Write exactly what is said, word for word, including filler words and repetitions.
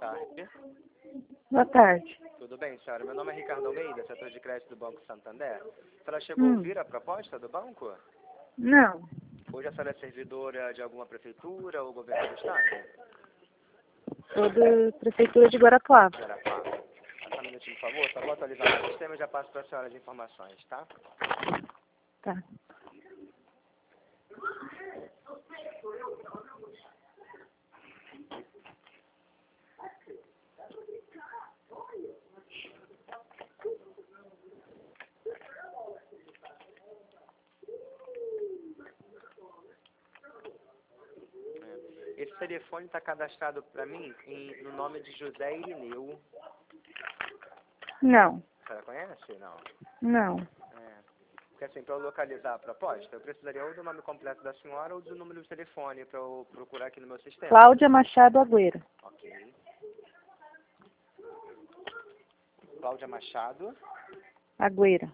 tarde. Boa tarde. Tudo bem, senhora? Meu nome é Ricardo Almeida, setor de crédito do Banco Santander. A senhora chegou Hum. a ouvir a proposta do banco? Não. Hoje a senhora é servidora de alguma prefeitura ou governo do estado? Sou da Prefeitura de Guarapuava. Guarapuava. Só um minutinho, por favor. Só vou atualizar o sistema e já passo para a senhora as informações, tá? Tá. Esse telefone está cadastrado para mim em, no nome de José Irineu. Não. A senhora conhece? Não. Não. É. Porque assim, para eu localizar a proposta, eu precisaria ou do nome completo da senhora ou do número de telefone para eu procurar aqui no meu sistema. Cláudia Machado Agüero. Ok. Cláudia Machado. Agüero.